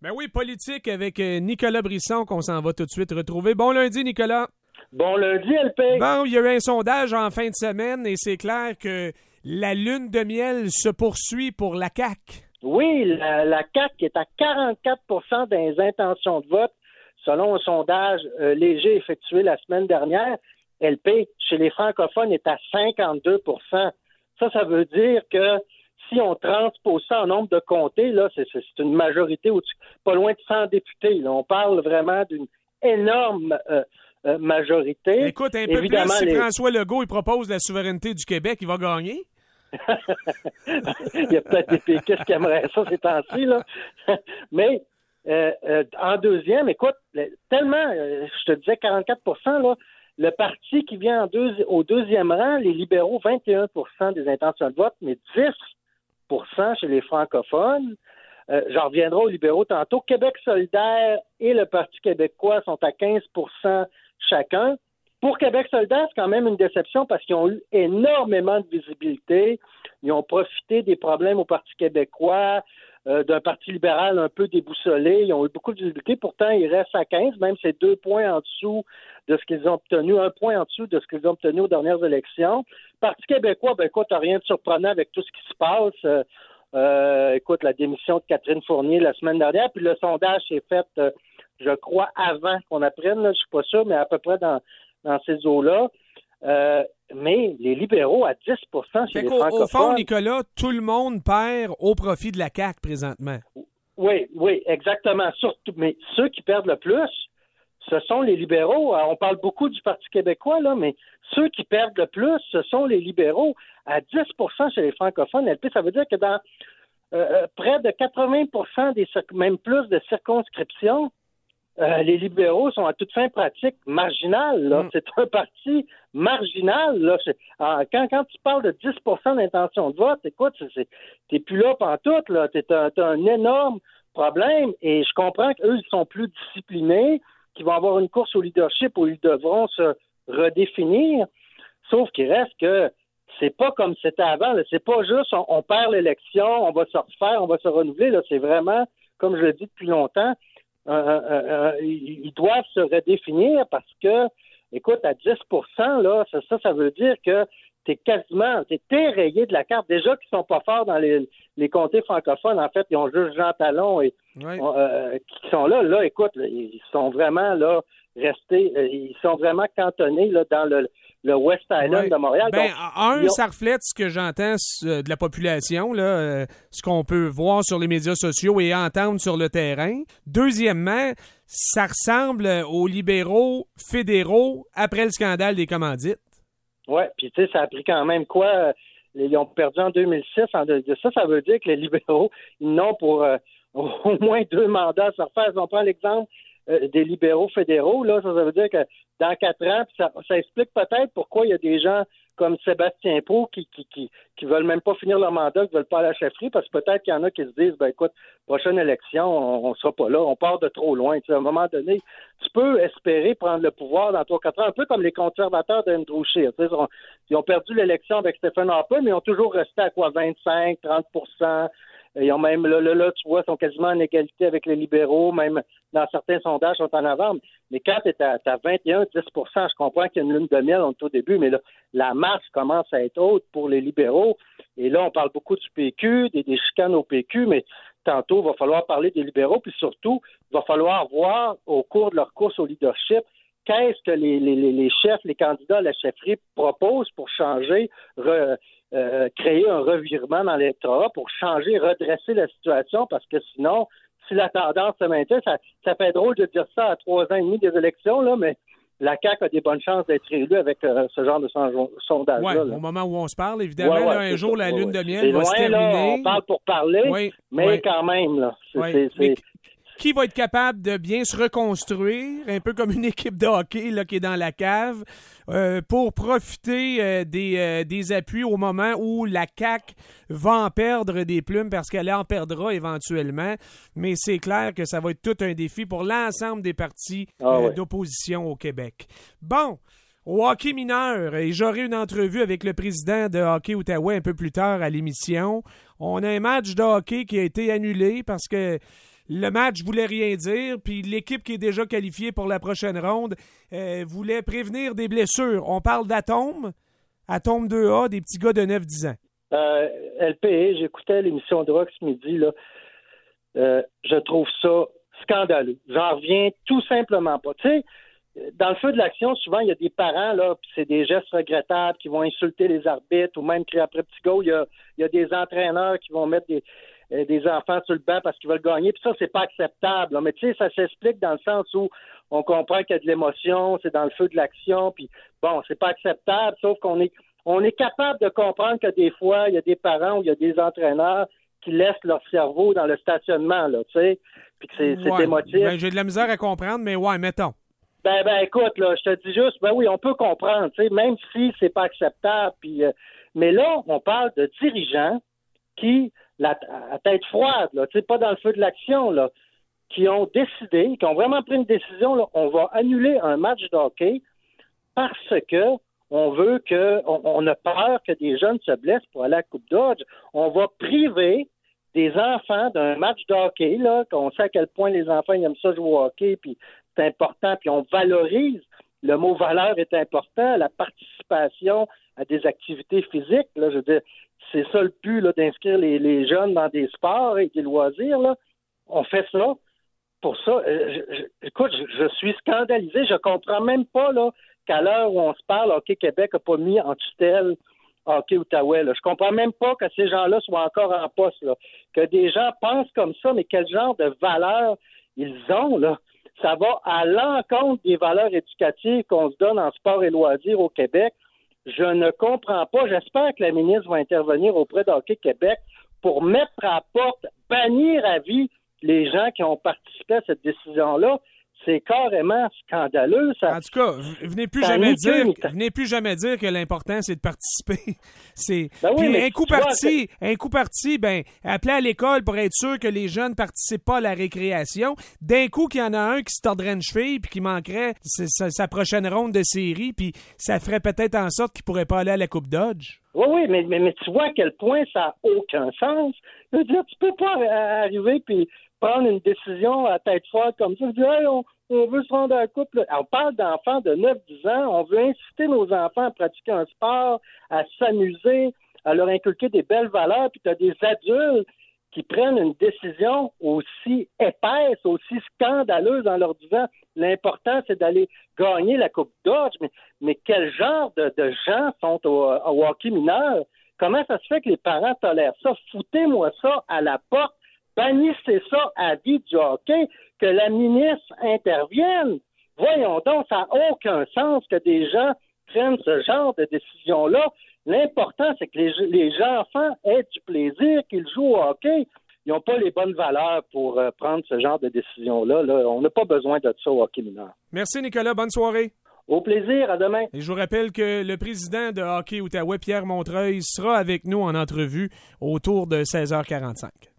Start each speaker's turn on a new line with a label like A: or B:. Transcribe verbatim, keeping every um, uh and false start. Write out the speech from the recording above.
A: Ben oui, politique avec euh, Nicolas Brisson qu'on s'en va tout de suite retrouver. Bon lundi, Nicolas.
B: Bon lundi, L P.
A: Bon, il y a eu un sondage en fin de semaine et c'est clair que la lune de miel se poursuit pour la C A Q.
B: Oui, la, la C A Q est à quarante-quatre pour cent des intentions de vote, selon un sondage euh, léger effectué la semaine dernière. L P, chez les francophones, est à cinquante-deux pour cent. Ça, ça veut dire que si on transpose ça en nombre de comtés, là, c'est, c'est une majorité au-dessus, pas loin de cent députés. Là. On parle vraiment d'une énorme euh, euh, majorité.
A: Écoute, un peu
B: Évidemment,
A: plus, si
B: les...
A: François Legault il propose la souveraineté du Québec, il va gagner.
B: Il y a peut-être des péquistes qui aimeraient ça ces temps-ci, là. Mais euh, euh, en deuxième, écoute, tellement, euh, je te disais quarante-quatre pour cent, là, le parti qui vient en deux, au deuxième rang, les libéraux, vingt et un pour cent des intentions de vote, mais dix pour cent chez les francophones. Euh, j'en reviendrai aux libéraux tantôt. Québec solidaire et le Parti québécois sont à quinze pour cent chacun. Pour Québec solidaire, c'est quand même une déception parce qu'ils ont eu énormément de visibilité. Ils ont profité des problèmes au Parti québécois, euh, d'un Parti libéral un peu déboussolé. Ils ont eu beaucoup de visibilité. Pourtant, ils restent à quinze, même c'est deux points en dessous de ce qu'ils ont obtenu, un point en dessous de ce qu'ils ont obtenu aux dernières élections. Parti québécois, ben écoute, rien de surprenant avec tout ce qui se passe. Euh, euh, écoute, la démission de Catherine Fournier la semaine dernière, puis le sondage s'est fait, euh, je crois, avant qu'on apprenne, là, je suis pas sûr, mais à peu près dans dans ces eaux-là. Euh, mais les libéraux à dix pour cent chez
A: fait
B: les
A: qu'au,
B: francophones...
A: Au fond, Nicolas, tout le monde perd au profit de la C A Q présentement.
B: Oui, oui, exactement. Surtout, mais ceux qui perdent le plus, ce sont les libéraux. On parle beaucoup du Parti québécois, là, mais ceux qui perdent le plus, ce sont les libéraux. À dix pour cent chez les francophones, L P, ça veut dire que dans euh, près de quatre-vingts pour cent des même plus de circonscriptions, Euh, les libéraux sont à toute fin pratique marginales. Là. Mm. C'est un parti marginal. Là. C'est, ah, quand, quand tu parles de dix pour cent d'intention de vote, écoute, c'est, c'est, t'es plus là pantoute. Là. T'es un, t'as un énorme problème et je comprends qu'eux, ils sont plus disciplinés, qu'ils vont avoir une course au leadership où ils devront se redéfinir. Sauf qu'il reste que c'est pas comme c'était avant. Là. C'est pas juste on, on perd l'élection, on va se refaire, on va se renouveler. Là. C'est vraiment, comme je le dis depuis longtemps, Euh, euh, euh, ils doivent se redéfinir parce que, écoute, à dix pour cent, là, ça, ça, ça veut dire que t'es quasiment, t'es érayé de la carte. Déjà qu'ils sont pas forts dans les, les comtés francophones, en fait, ils ont juste Jean Talon et
A: oui.
B: euh, qui sont là. Là, écoute, là, ils sont vraiment là restés, euh, ils sont vraiment cantonnés là dans le le West Island
A: oui.
B: de Montréal.
A: Ben,
B: Donc,
A: un,
B: ont...
A: ça reflète ce que j'entends de la population, là, euh, ce qu'on peut voir sur les médias sociaux et entendre sur le terrain. Deuxièmement, ça ressemble aux libéraux fédéraux après le scandale des commandites.
B: Oui, puis tu sais, ça a pris quand même quoi? Ils ont perdu en deux mille six. En deux... Ça, ça veut dire que les libéraux, ils n'ont pour euh, au moins deux mandats à se refaire. Si on prend l'exemple euh, des libéraux fédéraux, là, ça, ça veut dire que dans quatre ans, puis ça, ça explique peut-être pourquoi il y a des gens comme Sébastien Pau qui, qui, qui, qui veulent même pas finir leur mandat, qui veulent pas aller à la chefferie, parce que peut-être qu'il y en a qui se disent, ben écoute, prochaine élection, on, on sera pas là, on part de trop loin. Tu sais, à un moment donné, tu peux espérer prendre le pouvoir dans trois quatre ans, un peu comme les conservateurs d'Andrew Scheer. Tu sais, ils, ils ont perdu l'élection avec Stephen Harper, mais ils ont toujours resté à quoi, vingt-cinq, trente pour cent. Ils ont même, là, là, là, tu vois, sont quasiment en égalité avec les libéraux, même dans certains sondages, sont en avant. Mais quand tu es à, à vingt et un à dix pour cent, je comprends qu'il y a une lune de miel, on est au début, mais là, la marche commence à être haute pour les libéraux. Et là, on parle beaucoup du P Q, des, des chicanes au P Q, mais tantôt, il va falloir parler des libéraux, puis surtout, il va falloir voir au cours de leur course au leadership qu'est-ce que les, les, les chefs, les candidats à la chefferie proposent pour changer, re, euh, créer un revirement dans l'électorat, pour changer, redresser la situation, parce que sinon, si la tendance se maintient, ça, ça fait drôle de dire ça à trois ans et demi des élections, là, mais la C A Q a des bonnes chances d'être élue avec euh, ce genre de sondage-là.
A: Oui, au moment où on se parle, évidemment,
B: ouais, ouais,
A: là, un jour,
B: ça,
A: la lune
B: ouais.
A: de miel
B: c'est
A: va
B: loin,
A: se terminer.
B: Là, on parle pour parler,
A: oui,
B: mais
A: oui.
B: quand même, là, c'est...
A: Oui.
B: c'est, c'est...
A: Qui va être capable de bien se reconstruire, un peu comme une équipe de hockey là, qui est dans la cave, euh, pour profiter euh, des, euh, des appuis au moment où la C A Q va en perdre des plumes parce qu'elle en perdra éventuellement. Mais c'est clair que ça va être tout un défi pour l'ensemble des partis
B: ah,
A: euh,
B: ouais.
A: d'opposition au Québec. Bon, au hockey mineur, et j'aurai une entrevue avec le président de Hockey Outaouais un peu plus tard à l'émission. On a un match de hockey qui a été annulé parce que le match voulait rien dire, puis l'équipe qui est déjà qualifiée pour la prochaine ronde euh, voulait prévenir des blessures. On parle d'Atome, Atome deux A, des petits gars de neuf dix ans.
B: Euh, L P, j'écoutais l'émission de Rock ce midi, là. Euh, je trouve ça scandaleux. J'en reviens tout simplement pas. Tu sais, dans le feu de l'action, souvent, il y a des parents, là, puis c'est des gestes regrettables qui vont insulter les arbitres ou même crier après petit goal. Il y a, il y a des entraîneurs qui vont mettre des, euh, des enfants sur le banc parce qu'ils veulent gagner. Puis ça, c'est pas acceptable. Là. Mais tu sais, ça s'explique dans le sens où on comprend qu'il y a de l'émotion, c'est dans le feu de l'action. Puis bon, c'est pas acceptable, sauf qu'on est, on est capable de comprendre que des fois, il y a des parents ou il y a des entraîneurs qui laissent leur cerveau dans le stationnement, là, tu sais, puis que c'est, c'est
A: ouais,
B: émotif.
A: Ben, j'ai de la misère à comprendre, mais ouais, mettons.
B: Ben, ben, écoute, là, je te dis juste, ben oui, on peut comprendre, tu sais, même si c'est pas acceptable, puis, euh, mais là, on parle de dirigeants qui, la, à tête froide, là, tu sais, pas dans le feu de l'action, là, qui ont décidé, qui ont vraiment pris une décision, là, on va annuler un match de hockey parce que on veut que, on, on a peur que des jeunes se blessent pour aller à la Coupe Dodge. On va priver des enfants d'un match de hockey, là, qu'on sait à quel point les enfants ils aiment ça jouer au hockey, puis c'est important, puis on valorise, le mot valeur est important, la participation à des activités physiques, là, je veux dire, c'est ça le but, là, d'inscrire les, les jeunes dans des sports et des loisirs, là. On fait ça. Pour ça, euh, je, je, écoute, je, je suis scandalisé, je comprends même pas, là, qu'à l'heure où on se parle, Hockey Québec n'a pas mis en tutelle Hockey Outaouais. Là. Je comprends même pas que ces gens-là soient encore en poste. Là. Que des gens pensent comme ça, mais quel genre de valeurs ils ont, là. Ça va à l'encontre des valeurs éducatives qu'on se donne en sport et loisirs au Québec. Je ne comprends pas. J'espère que la ministre va intervenir auprès de Hockey Québec pour mettre à porte, bannir à vie les gens qui ont participé à cette décision-là. C'est carrément scandaleux. Ça,
A: en tout cas, venez plus jamais dire, venez plus jamais dire que l'important c'est de participer. c'est
B: ben oui,
A: puis un coup parti,
B: vois,
A: un coup parti, ben appelez à l'école pour être sûr que les jeunes participent pas à la récréation. D'un coup qu'il y en a un qui se tordrait une cheville puis qui manquerait sa, sa prochaine ronde de série, puis ça ferait peut-être en sorte qu'il pourrait pas aller à la Coupe Dodge.
B: Oui, oui, mais, mais, mais tu vois à quel point ça n'a aucun sens. Je veux dire, tu peux pas arriver puis prendre une décision à tête froide comme ça. Je dis, hey, on, on veut se rendre à la coupe. Là. On parle d'enfants de neuf dix ans. On veut inciter nos enfants à pratiquer un sport, à s'amuser, à leur inculquer des belles valeurs. Puis tu as des adultes qui prennent une décision aussi épaisse, aussi scandaleuse en leur disant l'important, c'est d'aller gagner la Coupe Dodge. Mais, mais quel genre de, de gens sont au, au hockey mineur? Comment ça se fait que les parents tolèrent ça? Foutez-moi ça à la porte. Bannissez ça à vie du hockey, que la ministre intervienne. Voyons donc, ça n'a aucun sens que des gens prennent ce genre de décision-là. L'important, c'est que les, les enfants aient du plaisir, qu'ils jouent au hockey. Ils n'ont pas les bonnes valeurs pour euh, prendre ce genre de décision-là. Là. On n'a pas besoin de ça au hockey mineur.
A: Merci, Nicolas. Bonne soirée.
B: Au plaisir. À demain.
A: Et je vous rappelle que le président de Hockey Outaouais, Pierre Montreuil, sera avec nous en entrevue autour de seize heures quarante-cinq.